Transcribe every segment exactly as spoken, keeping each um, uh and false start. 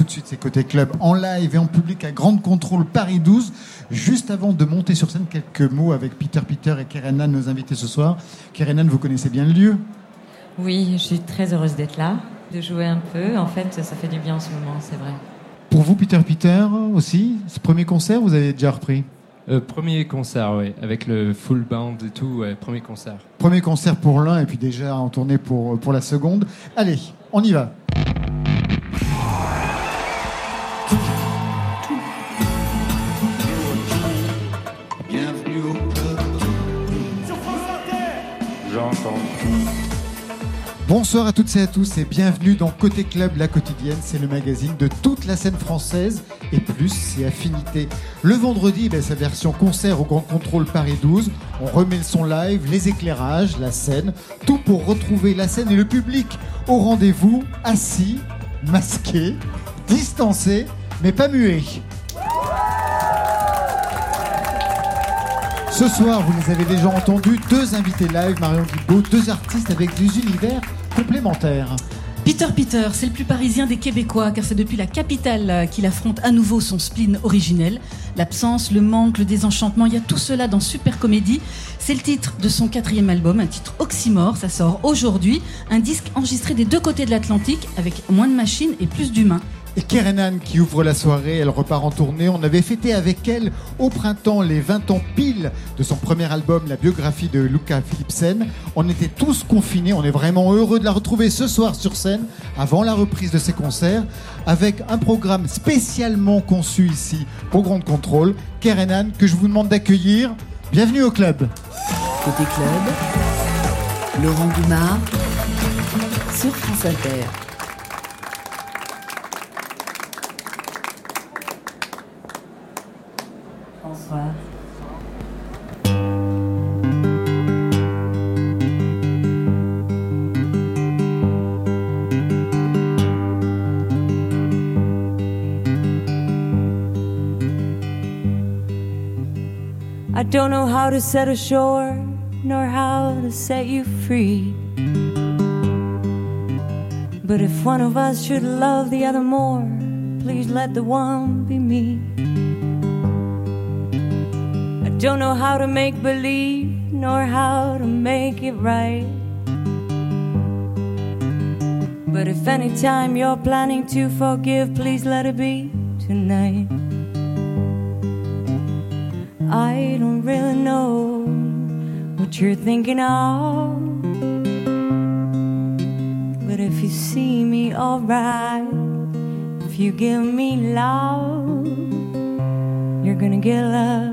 de suite, c'est Côté Club en live et en public à Grande Contrôle Paris douze. Juste avant de monter sur scène, quelques mots avec Peter Peter et Kerenan, nos invités ce soir. Kerenan, vous connaissez bien le lieu ? Oui, je suis très heureuse d'être là, de jouer un peu. En fait, ça fait du bien en ce moment, c'est vrai. Pour vous, Peter Peter, aussi, ce premier concert, vous avez déjà repris ? Euh, premier concert, oui, avec le full band et tout, ouais, premier concert. Premier concert pour l'un et puis déjà en tournée pour, pour la seconde. Allez, on y va. J'entends. Bonsoir à toutes et à tous et bienvenue dans Côté Club, la quotidienne. C'est le magazine de toute la scène française et plus ses affinités. Le vendredi, ben, sa version concert au Grand Contrôle Paris douze. On remet le son live, les éclairages, la scène, tout pour retrouver la scène et le public au rendez-vous, assis, masqués, distancés, mais pas muets. Ce soir, vous les avez déjà entendus, deux invités live, Marion Guilbault, deux artistes avec des univers complémentaires. Peter Peter, c'est le plus parisien des Québécois, car c'est depuis la capitale qu'il affronte à nouveau son spleen originel. L'absence, le manque, le désenchantement, il y a tout cela dans Super Comédie. C'est le titre de son quatrième album, un titre oxymore, ça sort aujourd'hui. Un disque enregistré des deux côtés de l'Atlantique, avec moins de machines et plus d'humains. Et Kerenan qui ouvre la soirée, elle repart en tournée. On avait fêté avec elle au printemps les vingt ans pile de son premier album, la biographie de Luca Philipsen. On était tous confinés, on est vraiment heureux de la retrouver ce soir sur scène, avant la reprise de ses concerts, avec un programme spécialement conçu ici pour Grande Contrôle. Kerenan, que je vous demande d'accueillir. Bienvenue au club. Côté Club, Laurent Goumard sur France Inter. Bonsoir. I don't know how to set ashore, nor how to set you free. But if one of us should love the other more, please let the one be me. I don't know how to make believe, nor how to make it right. But if any time you're planning to forgive, please let it be tonight. I don't really know what you're thinking of, but if you see me alright, if you give me love, you're gonna get love.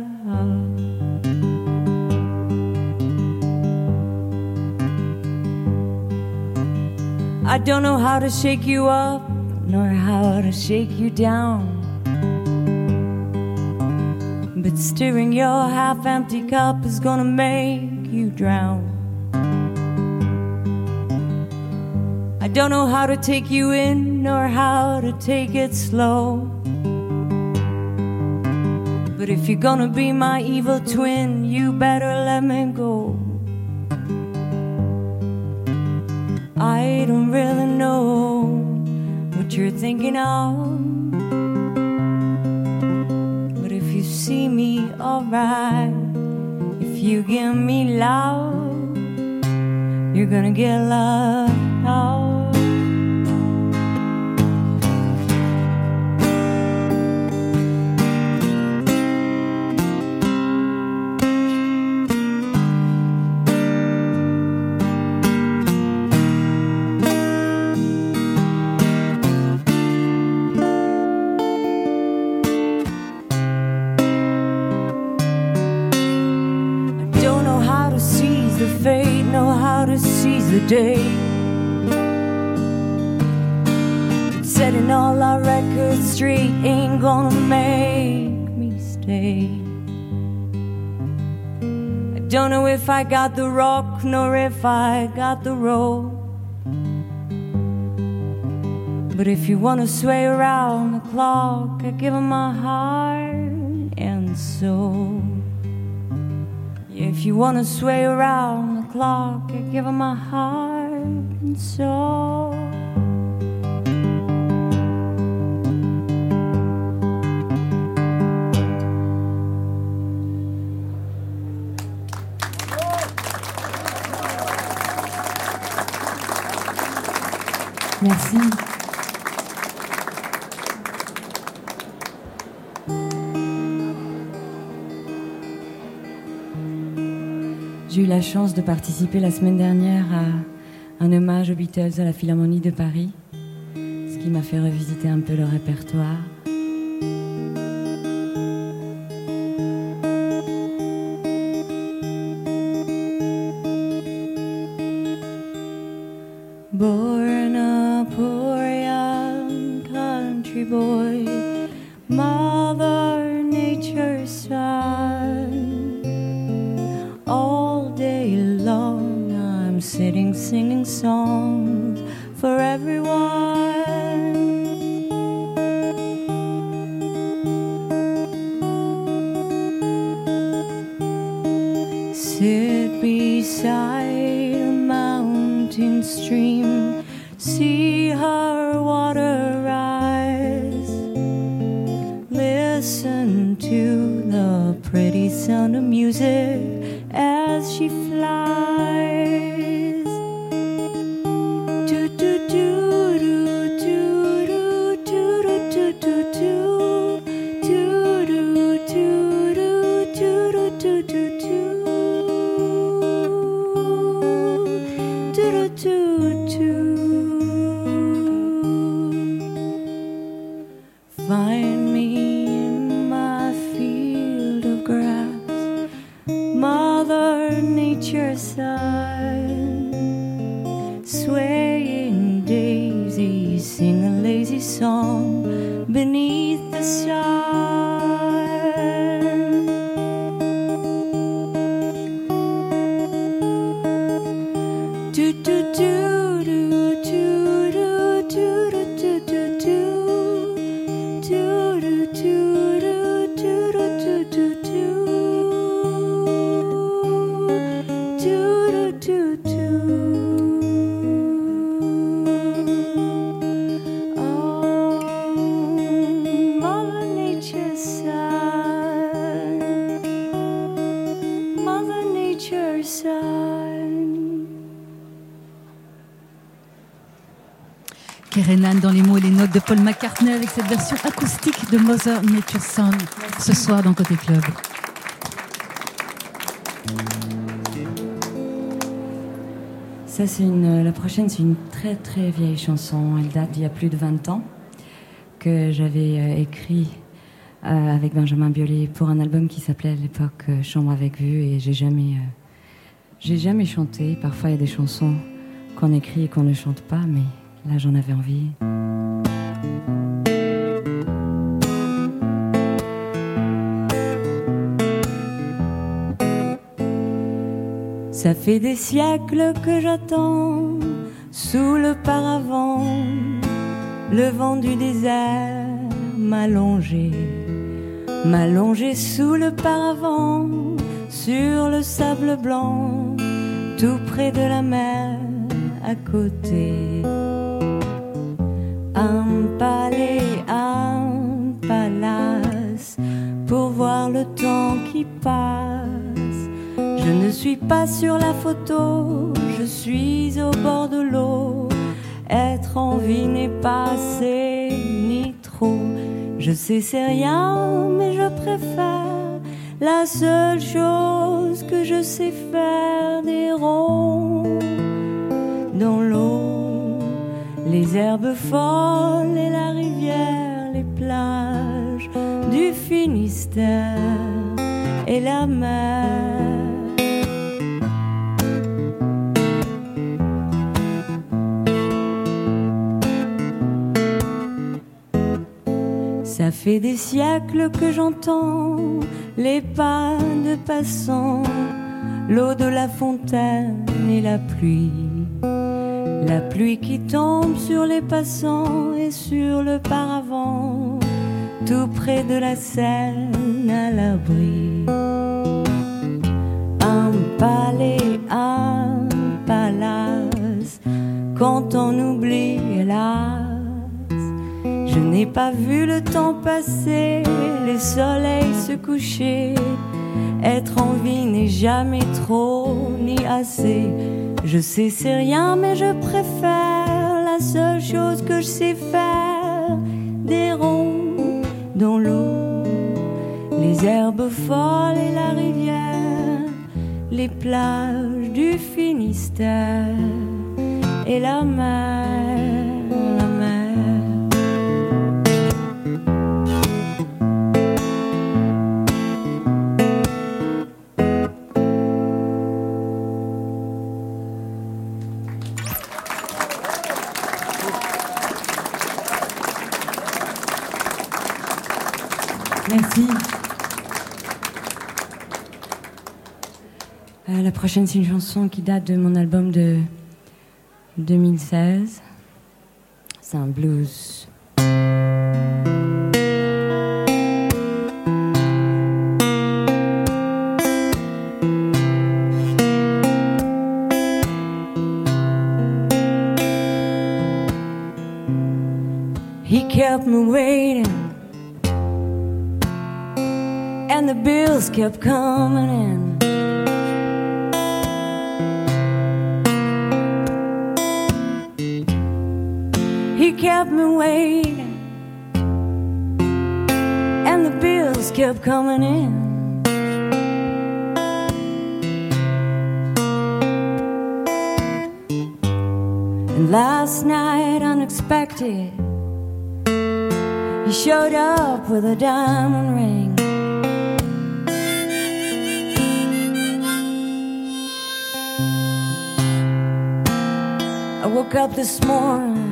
I don't know how to shake you up, nor how to shake you down, but stirring your half-empty cup is gonna make you drown. I don't know how to take you in, nor how to take it slow, but if you're gonna be my evil twin, you better let me go. I don't really know what you're thinking of, but if you see me alright, if you give me love, you're gonna get love. Fate, know how to seize the day. Setting all our records straight ain't gonna make me stay. I don't know if I got the rock, nor if I got the roll, but if you wanna sway around the clock, I give 'em my heart and soul. If you wanna sway around the clock, I give 'em my heart and soul. Merci. J'ai eu la chance de participer la semaine dernière à un hommage aux Beatles à la Philharmonie de Paris, ce qui m'a fait revisiter un peu le répertoire. Born a poor young country boy, Mother Nature's son. All day long I'm sitting singing songs for everyone. Sit beside a mountain stream, see her water rise, listen to the pretty sound of music as she flies. Do do do do do do do do do do do do do do do do do. Find me in my field of grass, Mother Nature's son. Swaying daisies sing a lazy song beneath the sun. Do do do do do do do do do do. Kerenan dans les mots et les notes de Paul McCartney avec cette version acoustique de Mother Nature's Son ce soir dans Côté Club. Ça, c'est une, la prochaine, c'est une très très vieille chanson. Elle date d'il y a plus de vingt ans, que j'avais euh, écrit euh, avec Benjamin Biolay pour un album qui s'appelait à l'époque euh, Chambre avec vue, et j'ai jamais, euh, j'ai jamais chanté. Parfois, il y a des chansons qu'on écrit et qu'on ne chante pas, mais là, j'en avais envie. Ça fait des siècles que j'attends sous le paravent. Le vent du désert m'a longé, m'a longé sous le paravent, sur le sable blanc, tout près de la mer, à côté. Un palais, un palace, pour voir le temps qui passe. Je ne suis pas sur la photo, je suis au bord de l'eau. Être en vie n'est pas assez ni trop. Je sais c'est rien, mais je préfère la seule chose que je sais faire, des ronds dans l'eau, les herbes folles et la rivière, les plages du Finistère et la mer. Ça fait des siècles que j'entends les pas de passants, l'eau de la fontaine et la pluie. La pluie qui tombe sur les passants et sur le paravent, tout près de la Seine à l'abri. Un palais, un palace, quand on oublie hélas. Je n'ai pas vu le temps passer, les soleils se coucher. Être en vie n'est jamais trop ni assez. Je sais c'est rien, mais je préfère la seule chose que je sais faire. Des ronds dans l'eau, les herbes folles et la rivière, les plages du Finistère et la mer, la mer. Merci. Euh, la prochaine, c'est une chanson qui date de mon album de deux mille seize. C'est un blues. He kept me waiting, and the bills kept coming in. He kept me waiting, and the bills kept coming in. And last night, unexpected, he showed up with a diamond ring. I woke up this morning,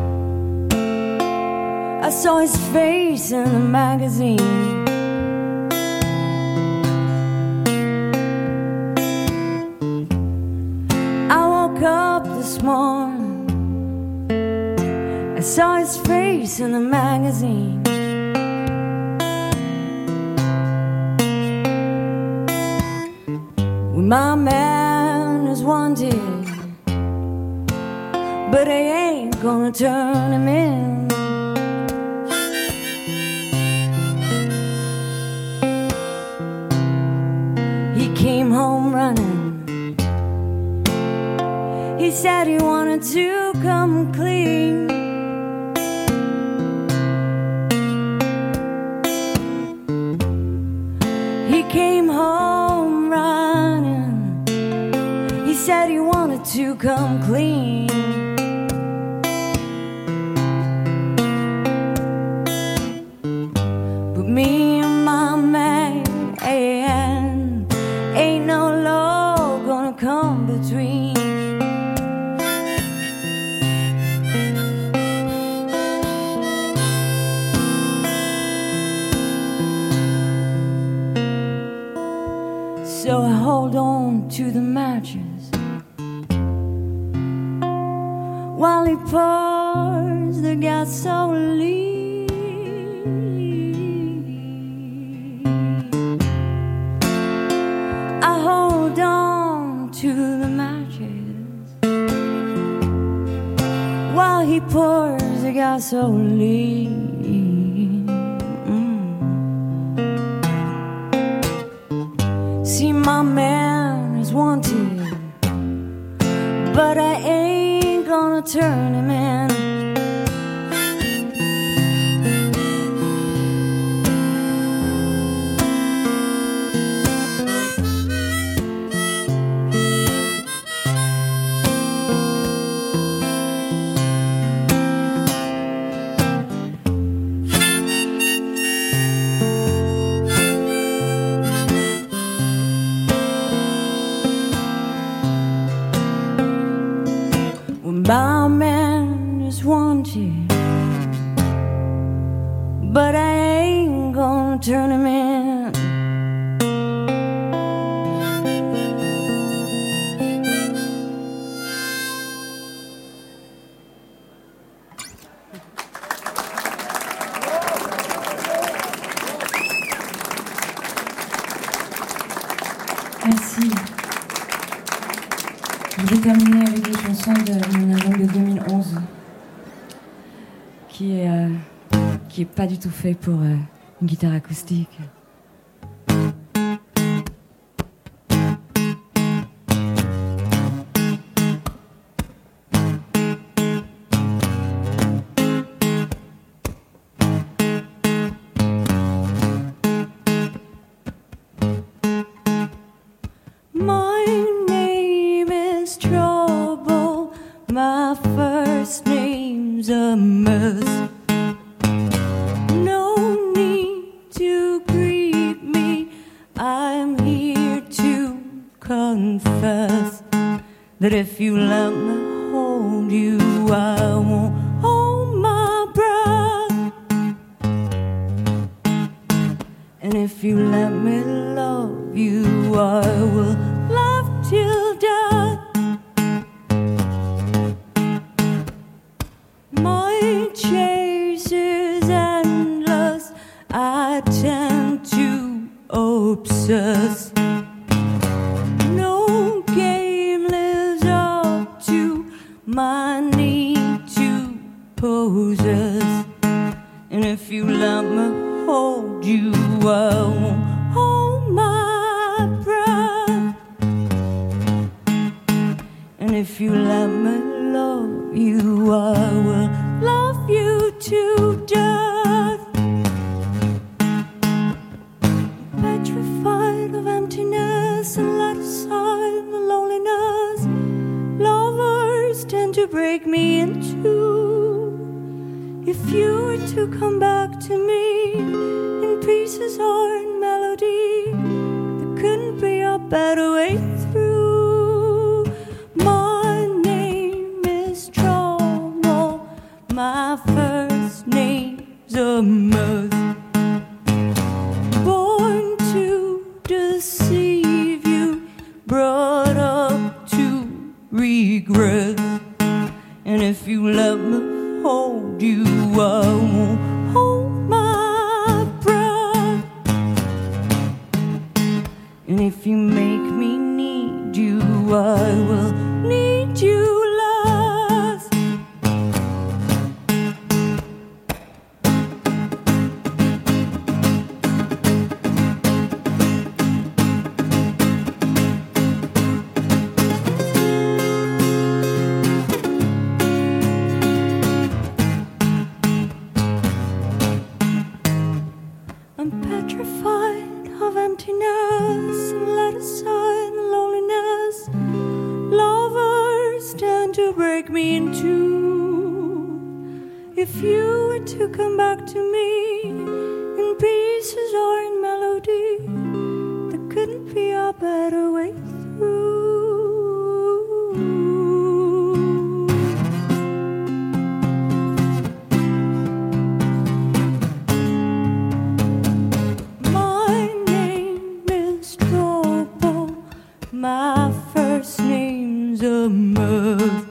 I saw his face in the magazine. I woke up this morning, I saw his face in the magazine. Well, my man is wanted, but I ain't gonna turn him in. He came home running, he said he wanted to come clean. He came home running, he said he wanted to come clean. But me and my man ain't no law gonna come between. So I hold on to the mattress while he pours the gasoline. I hold on to the mattress while he pours the gasoline. See, my man is wanted, but I ain't gonna turn him in. My man is wanted, but I ain't gonna turn him in. Merci. Je vais terminer avec des chansons de mon album de deux mille onze qui est, euh, qui est pas du tout fait pour euh, une guitare acoustique. That if you let me hold you, I won't hold my breath. And if you let me love you, I will love till death. My chase is endless, I tend to obsess. No game lives up to my need to possess. And if you let me hold you, I won't hold my breath. And if you let me love you, I will love you to death. Petrified of emptiness and let aside the loneliness. Lovers tend to break me in two. If you were to come back to me in pieces or in melody, there couldn't be a better way through. My name is Trouble, my first name's a mirth. Born to deceive you, brought up to regret. And if you let me hold you, I won't hold my breath. And if you make me need you, I will need you less. I'm petrified of emptiness and let aside the loneliness. Lovers tend to break me in two. If you were to come back to me in pieces or in melody, there couldn't be a better way through. My first name's a mirth.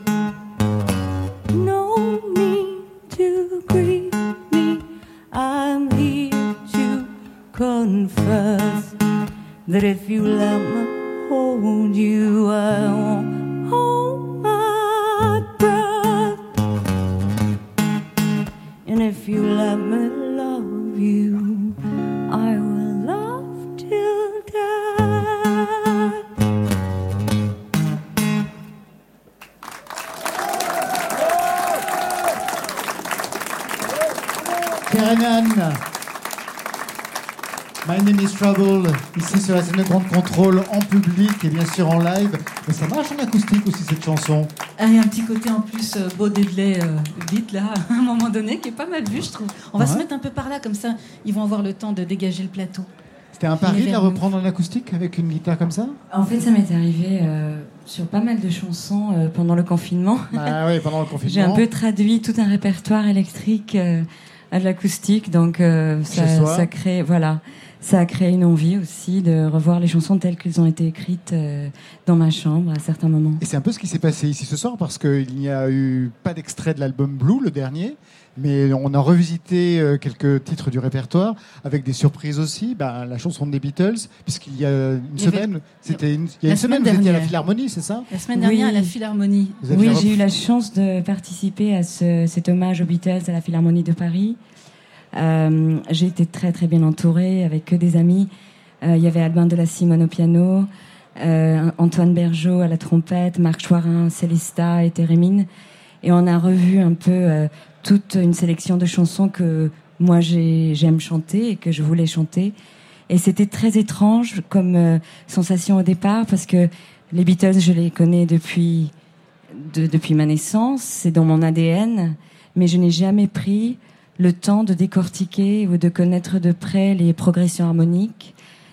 No need to greet me, I'm here to confess that if you let me hold you, I won't hold my breath. And if you let me love you, I will love till death. Karenan, My Name is Trouble, ici sur la scène de Grande Contrôle, en public et bien sûr en live. Mais ça marche en acoustique aussi cette chanson. Ah, il y a un petit côté en plus euh, Bo Diddley euh, beat là, à un moment donné, qui est pas mal vu, je trouve. On va Ouais. se mettre un peu par là, comme ça, ils vont avoir le temps de dégager le plateau. C'était un pari de la vers reprendre en acoustique avec une guitare comme ça? En fait, ça m'est arrivé euh, sur pas mal de chansons euh, pendant le confinement. Ah oui, pendant le confinement. J'ai un peu traduit tout un répertoire électrique euh, à de l'acoustique, donc euh, ça, Chez soi. ça crée, voilà, ça a créé une envie aussi de revoir les chansons telles qu'elles ont été écrites euh, dans ma chambre à certains moments. Et c'est un peu ce qui s'est passé ici ce soir, parce qu'il n'y a eu pas d'extrait de l'album Blue, le dernier, mais on a revisité euh, quelques titres du répertoire, avec des surprises aussi. Bah, la chanson des Beatles, puisqu'il y a une Il y avait- semaine, c'était une, il y a La une semaine, semaine vous étiez à la dernière. Philharmonie, c'est ça? La semaine dernière, Oui. à la Philharmonie. Vous aviez Oui, rep- j'ai eu la chance de participer à ce, cet hommage aux Beatles à la Philharmonie de Paris. Euh, j'ai été très très bien entourée avec que des amis. Euh, Il y avait Albin de la Simone au piano, euh, Antoine Bergeau à la trompette, Marc Choirin, Célesta et Thérémine. Et on a revu un peu euh, toute une sélection de chansons que moi j'ai, j'aime chanter et que je voulais chanter. Et c'était très étrange comme euh, sensation au départ, parce que les Beatles, je les connais depuis, de, depuis ma naissance, c'est dans mon A D N, mais je n'ai jamais pris le temps de décortiquer ou de connaître de près les progressions harmoniques,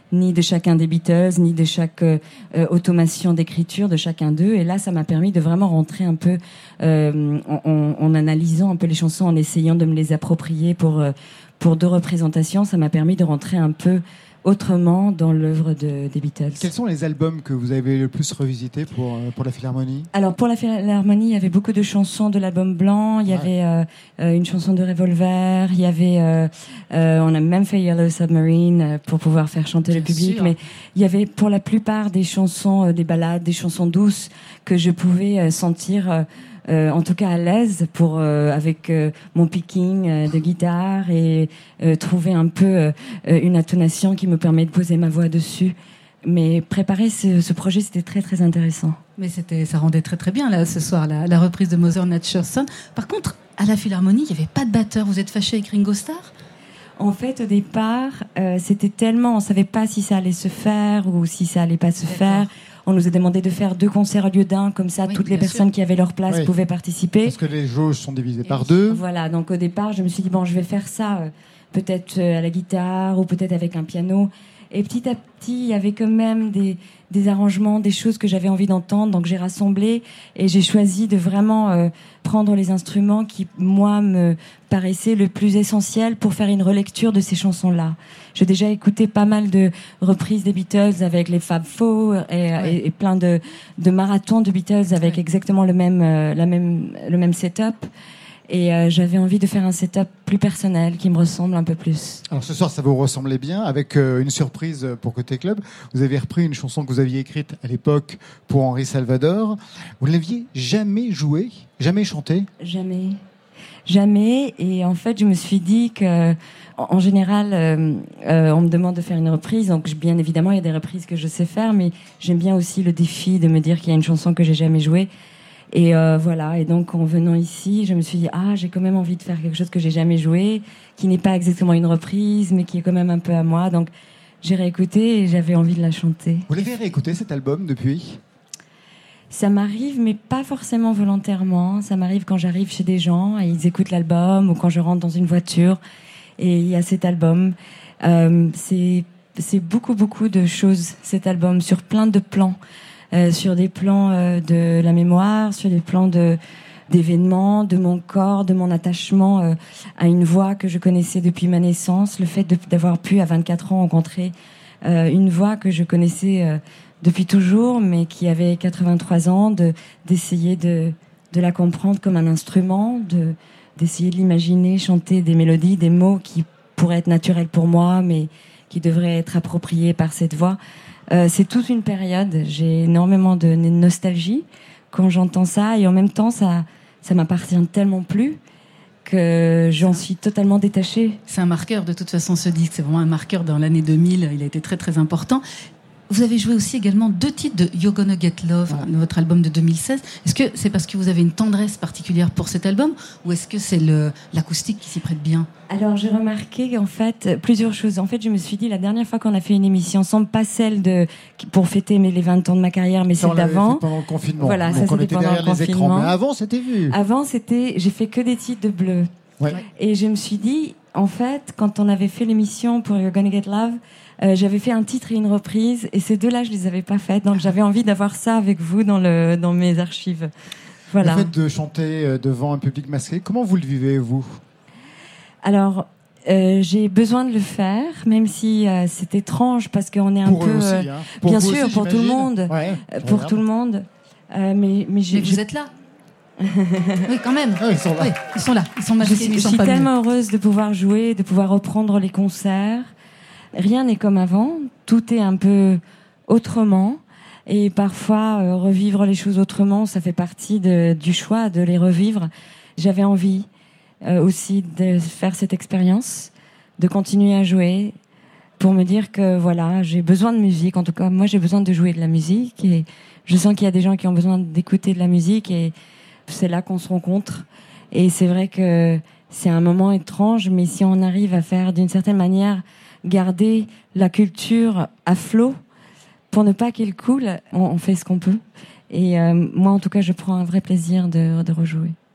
ni de chacun des Beatles, ni de chaque euh, automation d'écriture de chacun d'eux. Et là, ça m'a permis de vraiment rentrer un peu euh, en, en, en analysant un peu les chansons, en essayant de me les approprier pour euh, pour deux représentations. Ça m'a permis de rentrer un peu autrement dans l'œuvre de, des Beatles. Quels sont les albums que vous avez le plus revisités pour, euh, pour la Philharmonie ? Alors pour la Philharmonie, il y avait beaucoup de chansons de l'album blanc, il y ouais. avait euh, euh, une chanson de Revolver, il y avait, euh, euh, on a même fait Yellow Submarine euh, pour pouvoir faire chanter Bien le public, sûr. Mais il y avait pour la plupart des chansons, euh, des ballades, des chansons douces que je pouvais euh, sentir... Euh, Euh, en tout cas à l'aise pour euh, avec euh, mon picking euh, de guitare et euh, trouver un peu euh, une intonation qui me permet de poser ma voix dessus. Mais préparer ce, ce projet, c'était très très intéressant. Mais c'était, ça rendait très très bien là ce soir la, la reprise de Mother Nature's Son. Par contre, à la Philharmonie, il n'y avait pas de batteur. Vous êtes fâché avec Ringo Starr ? En fait, au départ, euh, c'était tellement, on savait pas si ça allait se faire ou si ça allait pas se D'accord. faire. On nous a demandé de faire deux concerts au lieu d'un, comme ça, oui, toutes les personnes sûr. Qui avaient leur place oui. pouvaient participer. Parce que les jauges sont divisées Et par deux. Voilà, donc au départ, je me suis dit, bon, je vais faire ça, euh, peut-être euh, à la guitare ou peut-être avec un piano. Et petit à petit, il y avait quand même des, des arrangements, des choses que j'avais envie d'entendre. Donc j'ai rassemblé et j'ai choisi de vraiment euh, prendre les instruments qui, moi, me paraissaient le plus essentiel pour faire une relecture de ces chansons-là. J'ai déjà écouté pas mal de reprises des Beatles avec les Fab Four et, ouais. et, et plein de, de marathons de Beatles avec ouais. exactement le même, euh, la même, le même setup. Et euh, j'avais envie de faire un setup plus personnel, qui me ressemble un peu plus. Alors ce soir, ça vous ressemblait bien, avec euh, une surprise pour Côté Club. Vous avez repris une chanson que vous aviez écrite à l'époque pour Henri Salvador. Vous ne l'aviez jamais jouée, jamais chantée ? Jamais. Jamais. Et en fait, je me suis dit que, en général, euh, euh, on me demande de faire une reprise. Donc, bien évidemment, il y a des reprises que je sais faire, mais j'aime bien aussi le défi de me dire qu'il y a une chanson que j'ai jamais jouée. Et euh, voilà, et donc en venant ici, je me suis dit, ah, j'ai quand même envie de faire quelque chose que j'ai jamais joué, qui n'est pas exactement une reprise, mais qui est quand même un peu à moi. Donc j'ai réécouté et j'avais envie de la chanter. Vous l'avez réécouté cet album depuis ? Ça m'arrive, mais pas forcément volontairement. Ça m'arrive quand j'arrive chez des gens et ils écoutent l'album, ou quand je rentre dans une voiture et il y a cet album. Euh, c'est, c'est beaucoup, beaucoup de choses, cet album, sur plein de plans. Euh, sur des plans euh, de la mémoire, sur des plans de d'événements, de mon corps, de mon attachement euh, à une voix que je connaissais depuis ma naissance, le fait de, d'avoir pu à vingt-quatre ans rencontrer euh, une voix que je connaissais euh, depuis toujours, mais qui avait quatre-vingt-trois ans, de d'essayer de de la comprendre comme un instrument, de d'essayer de l'imaginer chanter des mélodies, des mots qui pourraient être naturels pour moi, mais qui devraient être appropriés par cette voix. Euh, c'est toute une période. J'ai énormément de nostalgie quand j'entends ça, et en même temps, ça, ça m'appartient tellement plus que j'en suis totalement détachée. C'est un marqueur, de toute façon, ce disque. C'est vraiment un marqueur dans l'année deux mille. Il a été très, très important. Vous avez joué aussi également deux titres de You're Gonna Get Love, ouais. votre album de deux mille seize. Est-ce que c'est parce que vous avez une tendresse particulière pour cet album, ou est-ce que c'est le, l'acoustique qui s'y prête bien ? Alors j'ai remarqué en fait plusieurs choses. En fait, je me suis dit, la dernière fois qu'on a fait une émission ensemble, pas celle de pour fêter mes, les vingt ans de ma carrière, mais ça, celle d'avant. Fait pendant le confinement. Voilà, donc ça on c'était était pendant derrière le les confinement. écrans. Mais avant, c'était vu. Avant, c'était, j'ai fait que des titres de Bleu. Ouais. Et je me suis dit, en fait, quand on avait fait l'émission pour You're Gonna Get Love, Euh, j'avais fait un titre et une reprise, et ces deux-là, je les avais pas faites, donc j'avais envie d'avoir ça avec vous dans le dans mes archives. Voilà. Le fait de chanter devant un public masqué, comment vous le vivez, vous ? Alors, euh, j'ai besoin de le faire, même si euh, c'est étrange parce qu'on est un pour peu, eux aussi, euh, hein. Pour bien vous sûr, aussi, pour tout le monde, ouais, euh, pour tout le monde. Euh, mais mais, mais vous êtes là. Oui, quand même. Ah, ils sont là. Oui, ils sont là. Ils sont masqués, je suis, mais ils sont je suis pas tellement venus. heureuse de pouvoir jouer, de pouvoir reprendre les concerts. Rien n'est comme avant. Tout est un peu autrement. Et parfois, euh, revivre les choses autrement, ça fait partie de, du choix de les revivre. J'avais envie euh, aussi de faire cette expérience, de continuer à jouer, pour me dire que voilà, j'ai besoin de musique. En tout cas, moi, j'ai besoin de jouer de la musique. Et je sens qu'il y a des gens qui ont besoin d'écouter de la musique. Et c'est là qu'on se rencontre. Et c'est vrai que c'est un moment étrange, mais si on arrive à faire d'une certaine manière garder la culture à flot pour ne pas qu'elle coule, on, on fait ce qu'on peut. Et euh, moi, en tout cas, je prends un vrai plaisir de, de rejouer.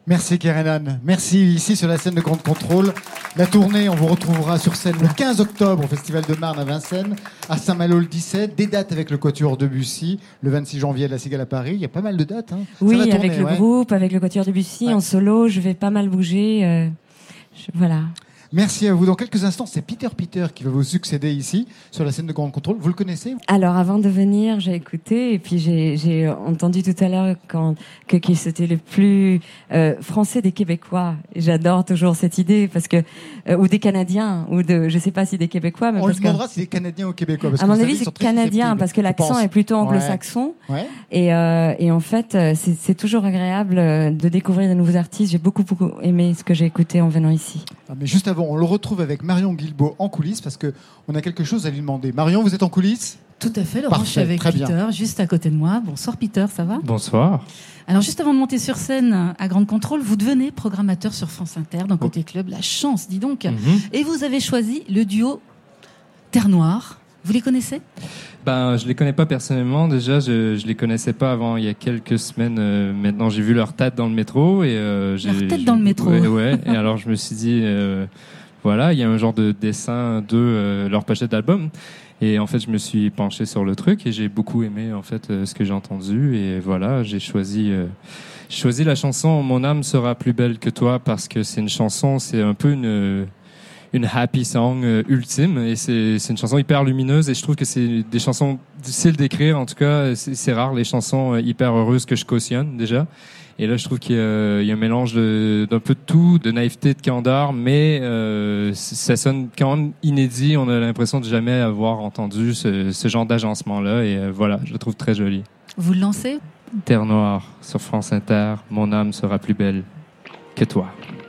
Merci Kerenan, merci ici sur la scène de Grande Contrôle. La tournée, on vous retrouvera sur scène le quinze octobre au Festival de Marne à Vincennes, à Saint-Malo le dix-sept, des dates avec le Quatuor Debussy, le vingt-six janvier à la Cigale à Paris, il y a pas mal de dates. Hein. Oui, tourner, avec le ouais. groupe, avec le Quatuor Debussy, ouais. En solo, je vais pas mal bouger, euh, je, voilà. Merci à vous. Dans quelques instants, c'est Peter Peter qui va vous succéder ici, sur la scène de Grande Contrôle. Vous le connaissez ? Alors, avant de venir, j'ai écouté, et puis j'ai, j'ai entendu tout à l'heure quand, que, que c'était le plus euh, français des Québécois. Et j'adore toujours cette idée, parce que euh, ou des Canadiens, ou de, je sais pas si des Québécois. Mais On parce lui demandera que, si c'est Canadien ou Québécois. Parce à que mon vous avis, savez, c'est Canadien, parce que l'accent est plutôt anglo-saxon. Ouais. Ouais. Et, euh, et en fait, c'est, c'est toujours agréable de découvrir de nouveaux artistes. J'ai beaucoup, beaucoup aimé ce que j'ai écouté en venant ici. Ah, mais juste avant, on le retrouve avec Marion Guilbault en coulisses parce qu'on a quelque chose à lui demander. Marion, vous êtes en coulisses ? Tout à fait, Laurent, Parfait, je suis avec très Peter, bien. juste à côté de moi. Bonsoir Peter, ça va ? Bonsoir. Alors juste avant de monter sur scène à Grande Contrôle, vous devenez programmateur sur France Inter dans Côté Club. La chance, dis donc. Mm-hmm. Et vous avez choisi le duo Terre Noire. Vous les connaissez ? Ben, je les connais pas personnellement. Déjà, je, je les connaissais pas avant il y a quelques semaines. Euh, maintenant, j'ai vu leur tête dans le métro et euh, j'ai, Leur tête j'ai, dans le métro. Ouais, ouais. Et alors, je me suis dit, euh, voilà, il y a un genre de dessin de euh, leur pochette d'album. Et en fait, je me suis penché sur le truc et j'ai beaucoup aimé en fait euh, ce que j'ai entendu. Et voilà, j'ai choisi, euh, j'ai choisi la chanson "Mon âme sera plus belle que toi" parce que c'est une chanson, c'est un peu une une happy song euh, ultime et c'est c'est une chanson hyper lumineuse et je trouve que c'est des chansons difficiles d'écrire. En tout cas, c'est, c'est rare les chansons hyper heureuses que je cautionne déjà. Et là, je trouve qu'il y a, il y a un mélange de, d'un peu de tout, de naïveté, de candeur, mais euh, ça sonne quand même inédit. On a l'impression de jamais avoir entendu ce, ce genre d'agencement-là. Et euh, voilà, je le trouve très joli. Vous le lancez ? Terre Noire sur France Inter. Mon âme sera plus belle que toi.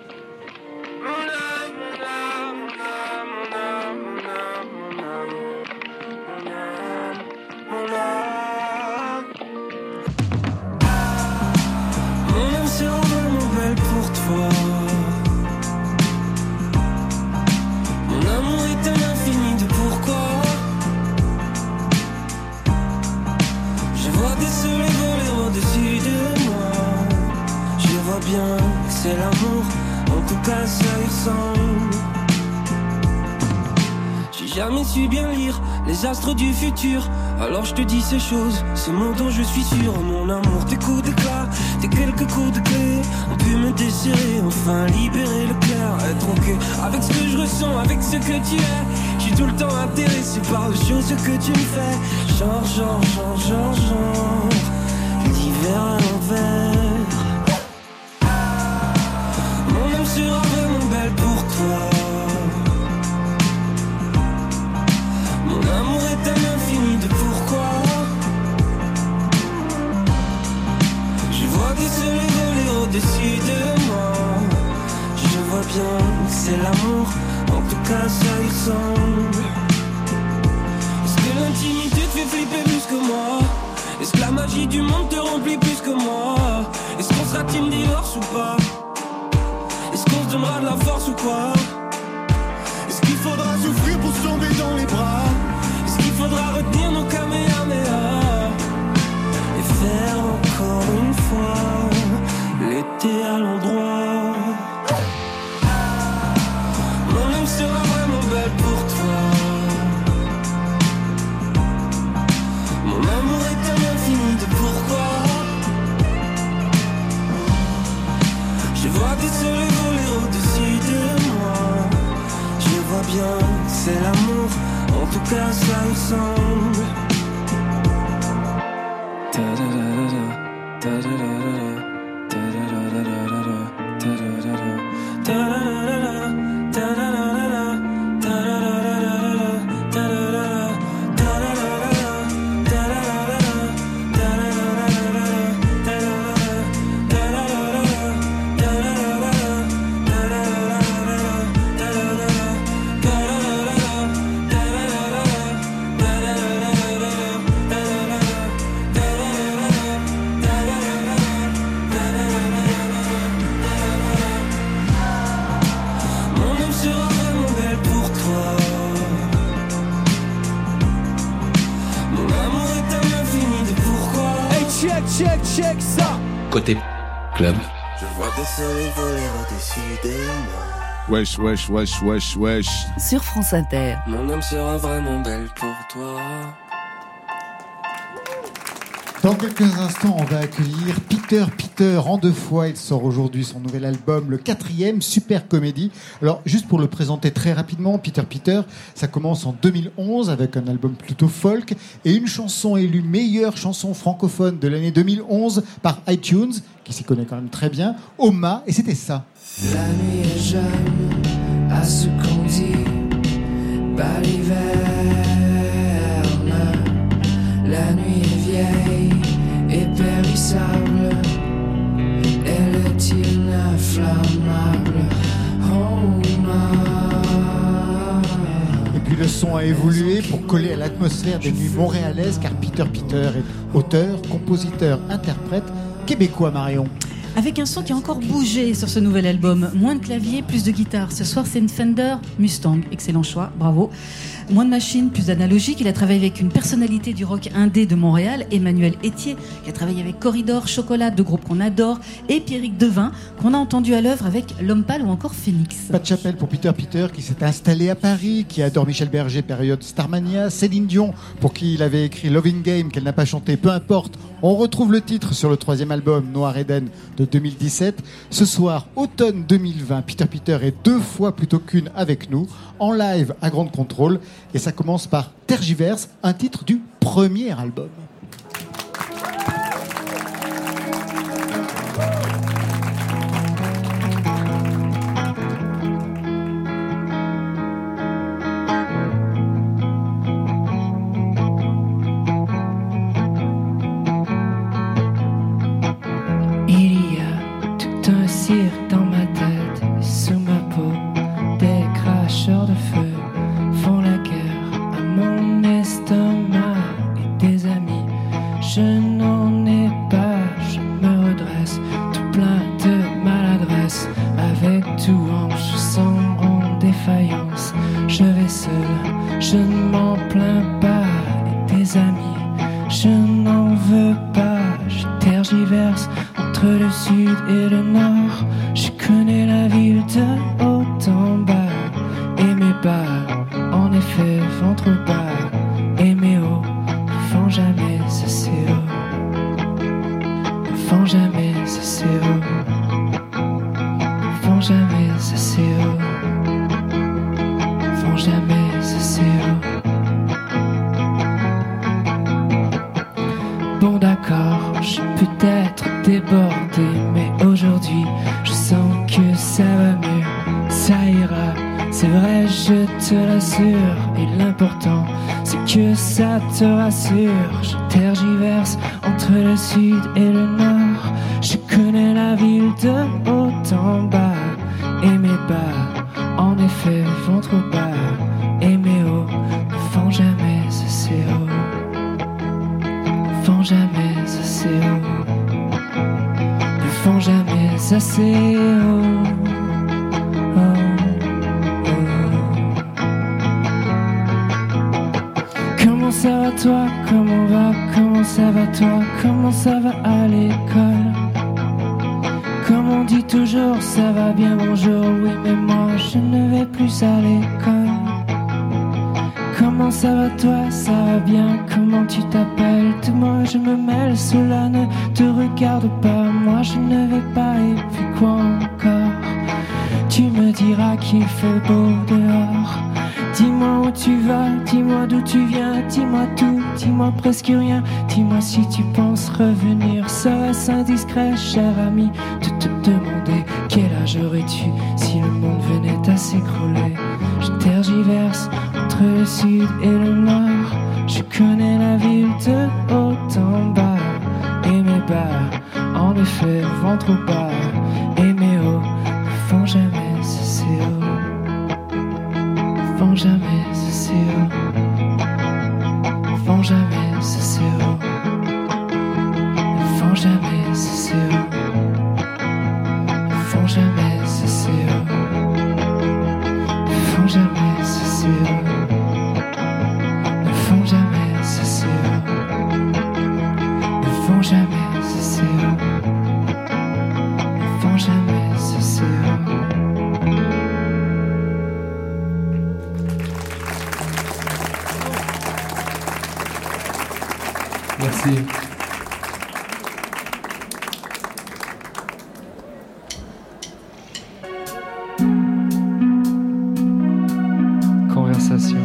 C'est l'amour, en tout cas ça y ressemble. J'ai jamais su bien lire les astres du futur. Alors je te dis ces choses, ces mots dont je suis sûr. Mon amour, tes coups d'éclat, tes quelques coups de clé ont pu me desserrer, enfin libérer le clair. Être ok avec ce que je ressens, avec ce que tu es. Je suis tout le temps intéressé par les choses que tu me fais. Genre, genre, genre, genre, genre l'hiver à l'envers. Sera vraiment belle pour toi. Mon amour est un infini de pourquoi. Je vois des soleils voler au-dessus de moi. Je vois bien que c'est l'amour, en tout cas ça y ressemble. Est-ce que l'intimité te fait flipper plus que moi? Est-ce que la magie du monde te remplit plus que moi? Est-ce qu'on sera team divorce ou pas? Est-ce qu'on se donnera de la force ou quoi? Est-ce qu'il faudra souffrir pour se tomber dans les bras? Est-ce qu'il faudra retenir nos kamehameha et faire encore une fois l'été à l'endroit? Mon âme sera vraiment belle pour toi. Mon amour est un infini de pourquoi. Je vois des soleils voler au-dessus de moi. Je vois bien que c'est l'amour, en tout cas ça ressemble. Check ça. Côté club. Je vois des soleils voler au-dessus de moi. Wesh, wesh, wesh, wesh, wesh. Sur France Inter. Mon âme sera vraiment belle pour toi. Dans quelques instants, on va accueillir Peter Peter en deux fois. Il sort aujourd'hui son nouvel album, le quatrième, Super Comédie. Alors, juste pour le présenter très rapidement, Peter Peter, ça commence en deux mille onze avec un album plutôt folk et une chanson élue meilleure chanson francophone de l'année deux mille onze par iTunes, qui s'y connaît quand même très bien, Oma, et c'était ça. La nuit est jeune, à ce qu'on dit, baliverne. La nuit est vieille et périssable, elle est inflammable. Oh, et puis le son a évolué pour coller à l'atmosphère des nuits montréalaises, car Peter Peter est auteur, compositeur, interprète québécois, Marion. Avec un son qui a encore bougé sur ce nouvel album. Moins de clavier, plus de guitare. Ce soir, c'est une Fender Mustang. Excellent choix, bravo. Moins de machines, plus d'analogique. Il a travaillé avec une personnalité du rock indé de Montréal, Emmanuel Etier, qui a travaillé avec Corridor, Chocolat, deux groupes qu'on adore, et Pierrick Devin, qu'on a entendu à l'œuvre avec L'Homme Pâle ou encore Phoenix. Pas de chapelle pour Peter Peter, qui s'est installé à Paris, qui adore Michel Berger, période Starmania, Céline Dion, pour qui il avait écrit Loving Game, qu'elle n'a pas chanté, peu importe. On retrouve le titre sur le troisième album, Noir Eden, de deux mille dix-sept. Ce soir, automne deux mille vingt, Peter Peter est deux fois plutôt qu'une avec nous, en live à Grande Contrôle. Et ça commence par Tergiverse, un titre du premier album. Dans ma tête, sous ma peau, des cracheurs de feu font la guerre à mon estomac et des amis. Je n'en ai pas, je me redresse, tout plein de maladresse, avec tout hanche, sans en défaillance. Je vais seul, je ne m'en plains pas, et des amis, je n'en veux pas, je tergiverse entre le sud et le nord. Je connais la ville de haut en bas, et mes bas, en effet, vont trop bas, et mes hauts ne font jamais assez haut, ne font jamais assez haut, ne font jamais assez haut, ne font jamais assez haut. Bon d'accord, je peux peut-être débordé, mais aujourd'hui je sens que ça va mieux, ça ira, c'est vrai, je te l'assure, et l'important c'est que ça te rassure. Je tergiverse entre le sud et le nord, je connais la ville de haut en bas, et mes bas, en effet, vont trop bas, et mes hauts ne font jamais assez haut, ne font jamais assez haut, ne font jamais assez haut. Oh, oh. Comment ça va toi? Comment va? Comment ça va toi? Comment ça va à l'école? Comme on dit toujours, ça va bien, bonjour, oui, mais moi je ne vais plus à l'école. Comment ça va toi? Ça va bien, comment tu t'appelles? De moi je me mêle, cela ne te regarde pas. Moi je ne vais pas, et puis quoi encore? Tu me diras qu'il fait beau dehors. Dis-moi où tu vas, dis-moi d'où tu viens, dis-moi tout, dis-moi presque rien. Dis-moi si tu penses revenir. Serait-ce indiscret, cher ami, de te demander quel âge aurais-tu si le monde venait à s'écrouler? Je tergiverse entre le sud et le nord, je connais la ville de haut en bas, et mes bas, en effet, vont trop bas, et mes hauts ne font jamais assez haut, ne font jamais assez haut, ne font jamais assez haut, ne font jamais assez haut, ne font jamais assez haut, ne font jamais assez haut. Ne font jamais assez haut, ne font jamais assez haut, ne font jamais. Merci. Conversation.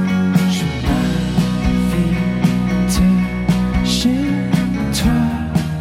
Je m'invite chez toi.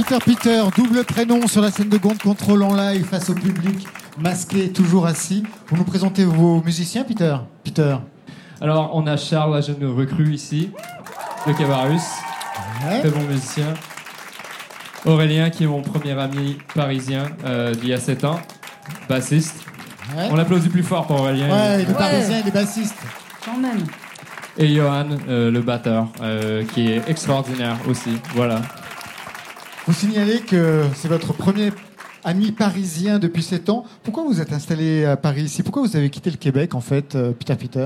Peter Peter, double prénom sur la scène de Ground Control en live face au public, masqué, toujours assis. Vous nous présentez vos musiciens, Peter Peter. Alors, on a Charles, la jeune recrue ici, de Cabarrus, Ouais. très bon musicien. Aurélien, qui est mon premier ami parisien euh, d'il y a sept ans, bassiste. Ouais. On l'applaudit plus fort pour Aurélien. Ouais, il est Ouais. parisien, il est bassiste. Quand même. Et Johan, euh, le batteur, euh, qui est extraordinaire aussi. Voilà. Vous signalez que c'est votre premier ami parisien depuis sept ans. Pourquoi vous êtes installé à Paris ici? Pourquoi vous avez quitté le Québec, en fait, euh, Peter Peter?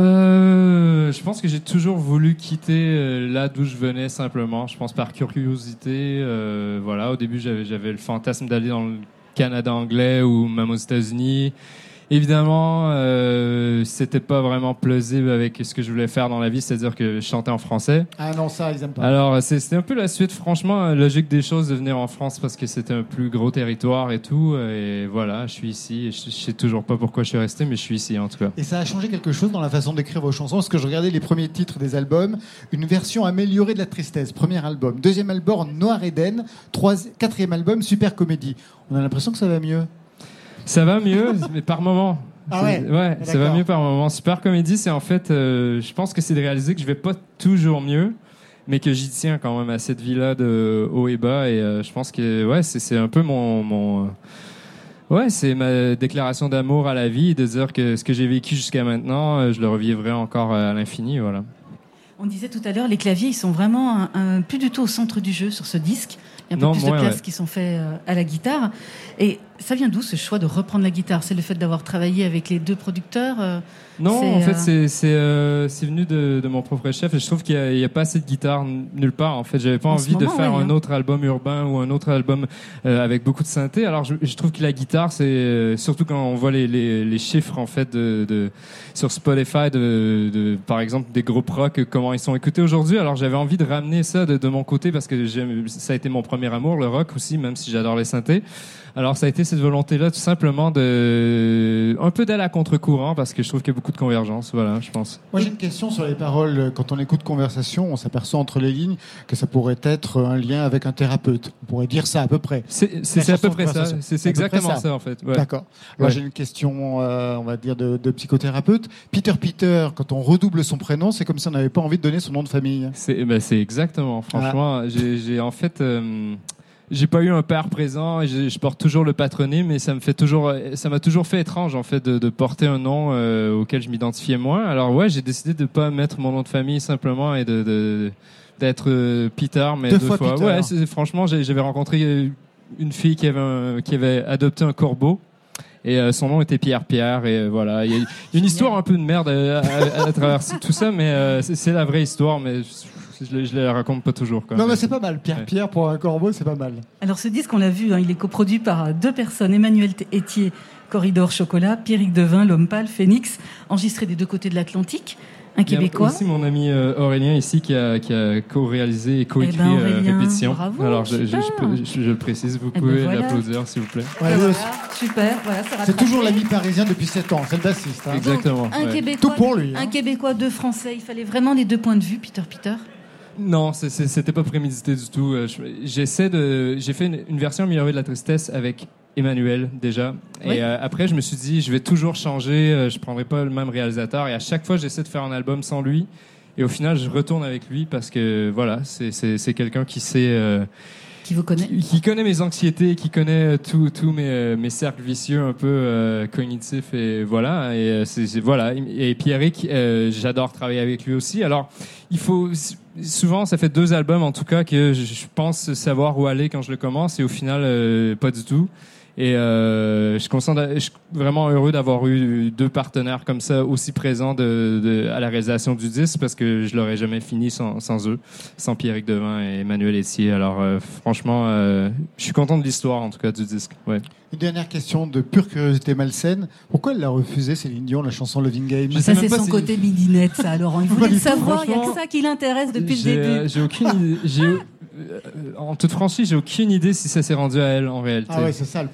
Euh, je pense que j'ai toujours voulu quitter euh, là d'où je venais simplement. Je pense par curiosité. Euh, voilà, au début j'avais j'avais le fantasme d'aller dans le Canada anglais ou même aux États-Unis. Évidemment, euh, c'était pas vraiment plausible avec ce que je voulais faire dans la vie, c'est-à-dire que je chantais en français. Ah non, ça, ils aiment pas. Alors, c'est- c'était un peu la suite, franchement, euh, logique des choses de venir en France parce que c'était un plus gros territoire et tout. Et voilà, je suis ici. Et je, je sais toujours pas pourquoi je suis resté, mais je suis ici en tout cas. Et ça a changé quelque chose dans la façon d'écrire vos chansons? Parce que je regardais les premiers titres des albums, une version améliorée de La Tristesse, premier album. Deuxième album, Noir Eden. Troisi- Quatrième album, Super Comédie. On a l'impression que ça va mieux. Ça va mieux, mais par moment. Ah ouais, C'est- ouais, ça d'accord. va mieux par moment. Super Comédie, c'est en fait, euh, je pense que c'est de réaliser que je vais pas toujours mieux, mais que j'y tiens quand même à cette vie-là de haut et bas. Et euh, je pense que ouais, c'est c'est un peu mon, mon euh, ouais, c'est ma déclaration d'amour à la vie, et de dire que ce que j'ai vécu jusqu'à maintenant, euh, je le revivrai encore à l'infini, voilà. On disait tout à l'heure, les claviers, ils sont vraiment un, un- plus du tout au centre du jeu sur ce disque. Il y a un peu Non, plus ouais, de places ouais. qui sont faits euh, à la guitare. Et ça vient d'où ce choix de reprendre la guitare? C'est le fait d'avoir travaillé avec les deux producteurs euh, Non, c'est, en fait, euh, c'est c'est euh, c'est venu de, de mon propre chef. Et je trouve qu'il y a, il y a pas assez de guitare n- nulle part. En fait, j'avais pas En envie ce moment, de faire oui, un hein. autre album urbain ou un autre album euh, avec beaucoup de synthé. Alors, je, je trouve que la guitare, c'est euh, surtout quand on voit les, les, les chiffres en fait de, de sur Spotify de, de par exemple des groupes rock, comment ils sont écoutés aujourd'hui. Alors, j'avais envie de ramener ça de, de mon côté parce que j'aime- ça a été mon premier amour, le rock aussi, même si j'adore les synthés. Alors, ça a été cette volonté-là, tout simplement, de un peu d'aller à contre-courant, parce que je trouve qu'il y a beaucoup de convergence. Voilà, je pense. Moi, j'ai une question sur les paroles. Quand on écoute Conversation, on s'aperçoit entre les lignes que ça pourrait être un lien avec un thérapeute. On pourrait dire ça à peu près. C'est c'est- La c'est à peu chanson près ça. Conversation. C'est C'est c'est à peu près exactement ça. ça, en fait. Ouais. D'accord. Moi, Ouais. j'ai une question, euh, on va dire, de, de psychothérapeute. Peter Peter, quand on redouble son prénom, c'est comme si on n'avait pas envie de donner son nom de famille. C'est ben, c'est exactement. Franchement, Ah. j'ai j'ai en fait. euh, j'ai pas eu un père présent et j'ai- je porte toujours le patronyme, mais ça me fait toujours, ça m'a toujours fait étrange en fait de, de porter un nom euh, auquel je m'identifiais moins. Alors ouais, j'ai décidé de pas mettre mon nom de famille simplement et de, de d'être euh, Peter, mais Deux deux, fois fois. Peter. Ouais, c'est- franchement, j'ai- j'avais rencontré une fille qui avait un- qui avait adopté un corbeau. Et euh, son nom était Pierre Pierre, et euh, voilà. Il y a une histoire un peu de merde à, à, à travers tout ça, mais euh, c'est c'est la vraie histoire, mais je, je, je la raconte pas toujours. Quoi. Non, mais c'est pas mal. Pierre Ouais. Pierre pour un corbeau, c'est pas mal. Alors ce disque, on l'a vu, hein, il est coproduit par deux personnes, Emmanuel Etier, Corridor Chocolat, Pierrick Devin, L'Homme Pâle, Phoenix, enregistré des deux côtés de l'Atlantique, un Il y a Québécois. aussi mon ami euh, Aurélien ici qui a, qui a co-réalisé et co-écrit Eh ben, euh, Aurélien, Répétition. bravo, Alors je, je, super. je, je- je le précise, vous Eh ben, pouvez voilà. l'applaudir s'il vous plaît. Ouais, Et le- voilà, super, voilà, ça C'est rattrape. toujours l'ami parisien depuis sept ans, c'est le bassiste. hein. Exactement. Un ouais. Québécois, Tout pour lui, hein. un Québécois, deux Français. Il fallait vraiment les deux points de vue, Peter Peter. Non, c'est- c'est- c'était pas prémédité du tout. Euh, je- J'essaie de, j'ai fait une, une version améliorée de La Tristesse avec Emmanuel déjà. Oui. Et euh, après, je me suis dit, je vais toujours changer. euh, je prendrai pas le même réalisateur. Et à chaque fois, j'essaie de faire un album sans lui. Et au final, je retourne avec lui parce que voilà, c'est c'est c'est quelqu'un qui sait. euh, Qui vous connaît? qui, qui connaît mes anxiétés, qui connaît tous tous mes, euh, mes cercles vicieux un peu euh, cognitifs et voilà. Et euh, c'est c'est- voilà. Et Pierrick, euh, j'adore travailler avec lui aussi. Alors, il faut souvent, ça fait deux albums en tout cas que je, je pense savoir où aller quand je le commence et au final, euh, pas du tout. Et euh, je suis conscient de- je suis vraiment heureux d'avoir eu deux partenaires comme ça aussi présents de, de, à la réalisation du disque parce que je l'aurais jamais fini sans, sans eux, sans Pierrick Devin et Emmanuel Etier. Alors euh, franchement, euh, je suis content de l'histoire en tout cas du disque. Ouais. Une dernière question de pure curiosité malsaine. Pourquoi elle l'a refusé, Céline Dion, la chanson Loving Game? Je sais Ça, même c'est pas son si- côté midinette, ça, Laurent. Il Pas voulait du le tout, savoir, il n'y a que franchement. ça qui l'intéresse depuis le J'ai, euh, début. j'ai aucune idée. J'ai, euh, en toute franchise, j'ai aucune idée si ça s'est rendu à elle en réalité. Ah ouais, c'est ça le problème.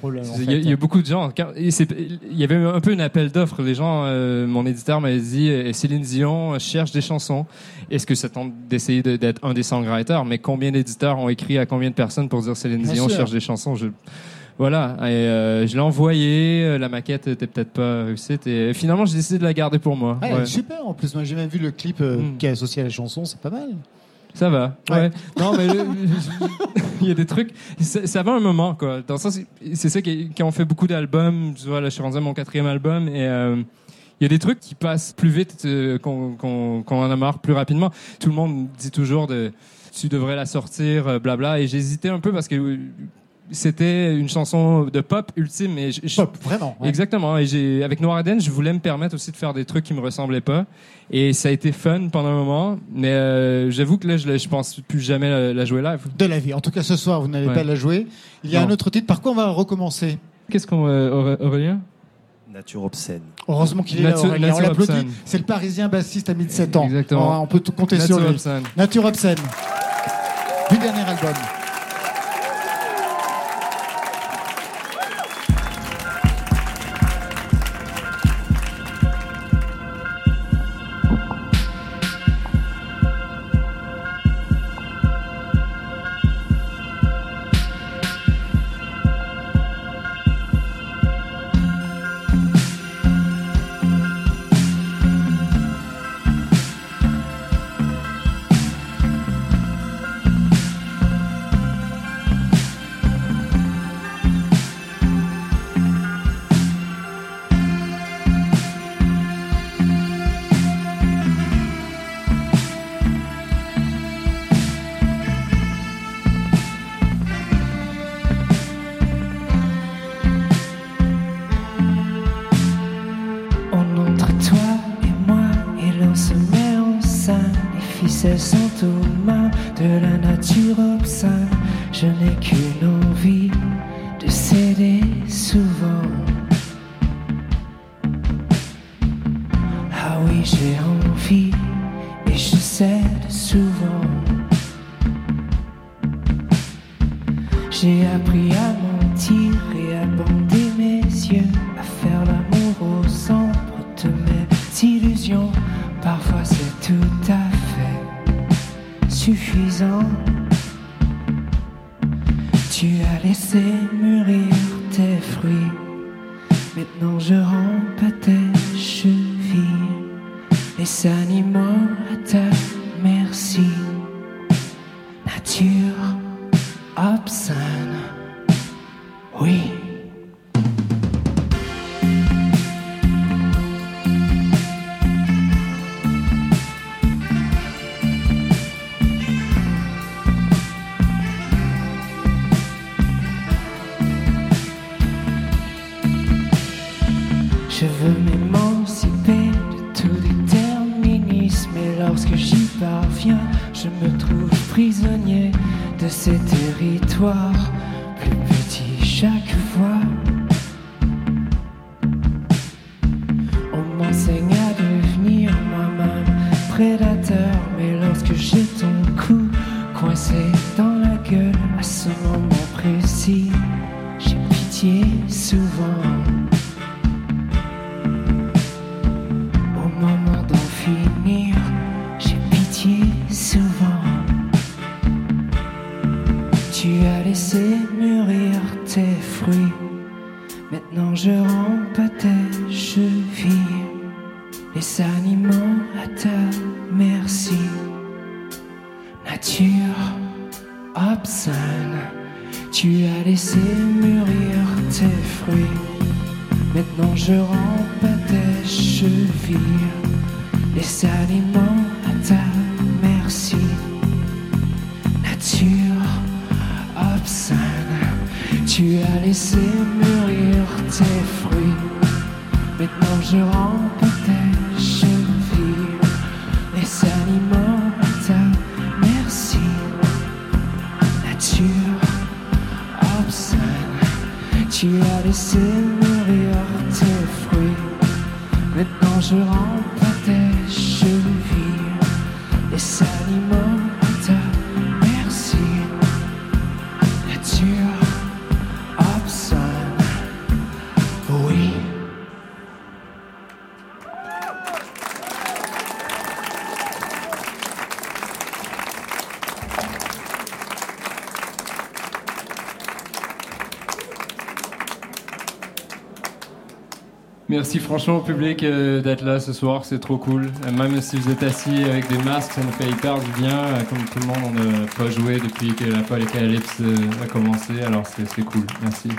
problème. En Il fait. y, a, il y a beaucoup de gens. Quand, et c'est, il y avait un peu un appel d'offres. Les gens, euh, mon éditeur m'avait dit euh, Céline Dion cherche des chansons. Est-ce que ça tente d'essayer de, d'être un des songwriters? Mais combien d'éditeurs ont écrit à combien de personnes pour dire Céline Bien Dion sûr. cherche des chansons? Je, voilà. Et, euh, je l'ai envoyé. La maquette était peut-être pas réussite. Et finalement, j'ai décidé de la garder pour moi. Ouais, Ouais. super. En plus, moi, j'ai même vu le clip euh, Mm. qui est associé à la chanson. C'est pas mal. Ça va. Ouais. Ouais. Non, mais le- il y a des trucs. Ça, ça va un moment, quoi. Dans le sens, c'est ça qui, quand on fait beaucoup d'albums. Tu vois, là, je suis rendu à mon quatrième album et euh, il y a des trucs qui passent plus vite euh, qu'on, qu'on, qu'on en a marre plus rapidement. Tout le monde dit toujours de, tu devrais la sortir, euh, blabla. Et j'hésitais un peu parce que euh, c'était une chanson de pop ultime. Et je, je- Pop, vraiment. ouais. Exactement. Et j'ai, avec Noiraden, je voulais me permettre aussi de faire des trucs qui me ressemblaient pas. Et ça a été fun pendant un moment. Mais euh, j'avoue que là, je, je pense plus jamais la, la jouer live. De la vie. En tout cas, ce soir, vous n'allez Ouais. pas la jouer. Il y a Non. un autre titre. Par quoi on va recommencer? Qu'est-ce qu'on, euh, Auré- Aurélien? Nature obscène. Heureusement qu'il est là, Nature- Aurélien. On Nature l'applaudit. obscène. C'est le Parisien bassiste à dix-sept ans. Exactement. On, on peut tout compter Nature sur lui. obscène. Nature obscène. Du dernier album. On entre toi et moi et l'on se met en scène. Les ficelles sont aux mains de la nature obscène. Je n'ai qu'une envie de céder souvent. Ah oui, j'ai envie et je cède souvent. J'ai appris à mentir et à bander mes yeux, à faire l'amour au centre de mes illusions. Parfois c'est tout à fait suffisant. Tu as laissé mûrir tes fruits. Maintenant je rampe à tes chevilles. Les animaux à ta merci. Nature obscène, oui. Je veux m'émanciper de tout déterminisme. Et lorsque j'y parviens, je me trouve prisonnier de ces territoires, plus petits chaque fois. On m'enseigne à devenir moi-même prédateur, mais lorsque j'ai ton cou coincé dans la gueule, à ce moment précis, j'ai pitié souvent. Au moment d'en finir, j'ai pitié souvent. Tu as laissé mûrir tes fruits. Maintenant je rampe à tes chevilles. Les animaux à ta merci. Nature obscène. Tu as laissé mûrir tes fruits. Maintenant je rampe à tes chevilles. Les animaux à ta merci. Nature obscène. Tu as laissé mûrir tes fruits. Maintenant je rampe à tes chevilles. Les animaux à ta merci. Nature obscène. Tu as laissé mûrir tes fruits. Maintenant je rampe à tes chevilles. Les animaux à ta merci. Nature obscène. Merci franchement au public euh, d'être là ce soir, c'est trop cool. Euh, même si vous êtes assis avec des masques, ça nous fait hyper du bien. Euh, comme tout le monde, on n'a pas joué depuis que la Polycalypse euh, a commencé, alors c'est, c'est cool. Merci.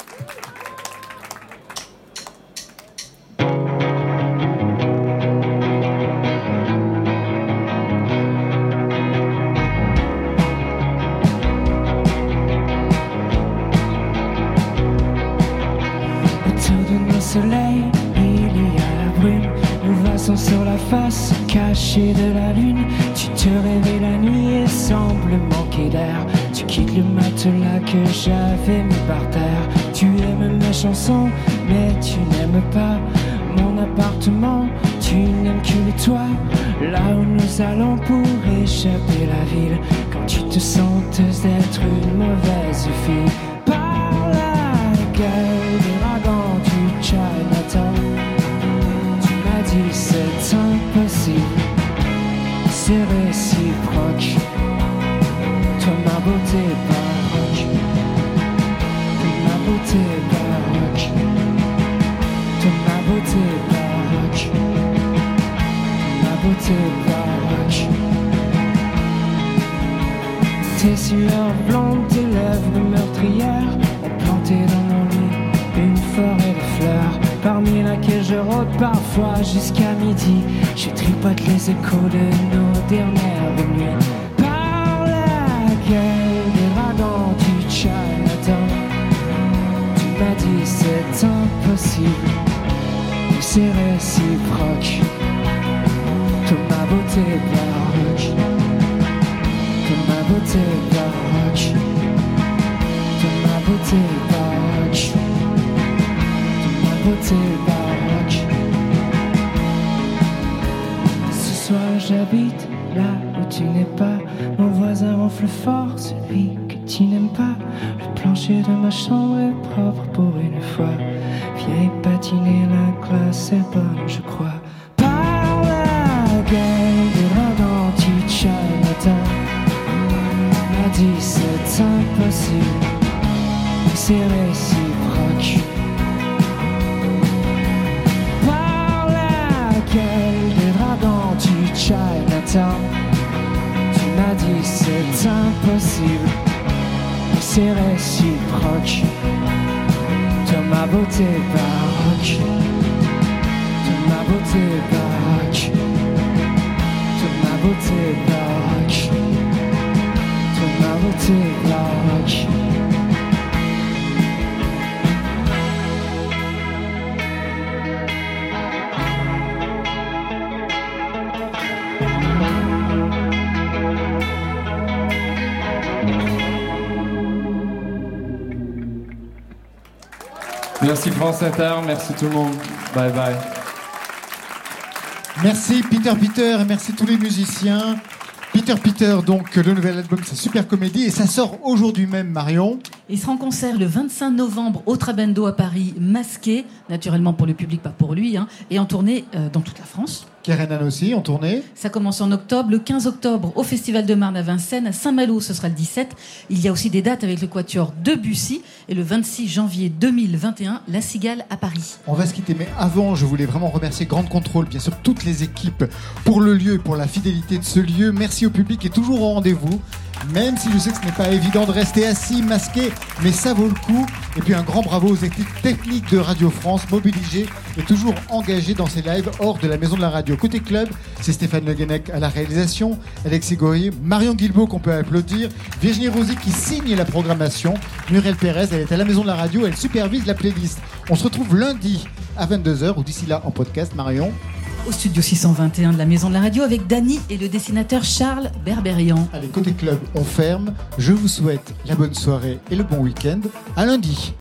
Soleil, il y a la brume, nous vassons sur la face cachée de la lune. Tu te réveilles la nuit et sembles manquer d'air. Tu quittes le matelas que j'avais mis par terre. Tu aimes mes chansons, mais tu n'aimes pas mon appartement. Tu n'aimes que le toit, là où nous allons pour échapper la ville. Quand tu te sens d'être une mauvaise fille, par la gueule des dragons du Chinatown. Tu m'as dit c'est impossible, c'est réciproque. Toi ma beauté baroque, ma beauté baroque, toi ma beauté baroque, ma beauté baroque. Tes sueurs blondes, tes lèvres meurtrières ont planté dans mon lit une forêt de fleurs, parmi laquelle je rôde parfois jusqu'à midi. Je tripote les échos de nos dernières nuits. Par la gueule des dragons du Chinatown. Tu m'as dit c'est impossible, mais c'est réciproque. Toi ma beauté baroque, toi ma beauté baroque, toi ma beauté baroque, beauté baroque. Ce soir j'habite là où tu n'es pas. Mon voisin ronfle fort, celui que tu n'aimes pas. Le plancher de ma chambre est propre pour une fois. Vieille patinée, la classe est bonne, je crois. Par la gueule des dragons du Chinatown. On m'a dit c'est impossible, mais c'est réciproque. Des dragons du Chinatown. Tu m'as dit c'est impossible, mais c'est réciproque. Toi ma beauté baroque, toi ma beauté baroque, toi ma beauté baroque, toi ma beauté baroque. Merci France Inter, merci tout le monde. Bye bye. Merci Peter Peter et merci tous les musiciens. Peter Peter, donc le nouvel album c'est Super Comédie et ça sort aujourd'hui même, Marion. Il sera en concert le vingt-cinq novembre au Trabendo à Paris, masqué, naturellement pour le public, pas pour lui, hein, et en tournée euh, dans toute la France. Kerenan aussi, en tournée. Ça commence en octobre. Le quinze octobre, au Festival de Marne à Vincennes. À Saint-Malo, ce sera le dix-sept. Il y a aussi des dates avec le Quatuor Debussy. Et le vingt-six janvier deux mille vingt et un, La Cigale à Paris. On va se quitter, mais avant, je voulais vraiment remercier Grande Contrôle, bien sûr, toutes les équipes pour le lieu et pour la fidélité de ce lieu. Merci au public qui est toujours au rendez-vous. Même si je sais que ce n'est pas évident de rester assis, masqué, mais ça vaut le coup. Et puis un grand bravo aux équipes techniques de Radio France, mobilisées et toujours engagées dans ces lives hors de la maison de la radio. Côté club, c'est Stéphane Le Guenec à la réalisation, Alexis Gory, Marion Guilbault qu'on peut applaudir, Virginie Rosy qui signe la programmation, Muriel Pérez, elle est à la maison de la radio, elle supervise la playlist. On se retrouve lundi à vingt-deux heures ou d'ici là en podcast, Marion. Au studio six cent vingt et un de la Maison de la Radio avec Dany et le dessinateur Charles Berberian. Allez, côté club, on ferme. Je vous souhaite la bonne soirée et le bon week-end. À lundi.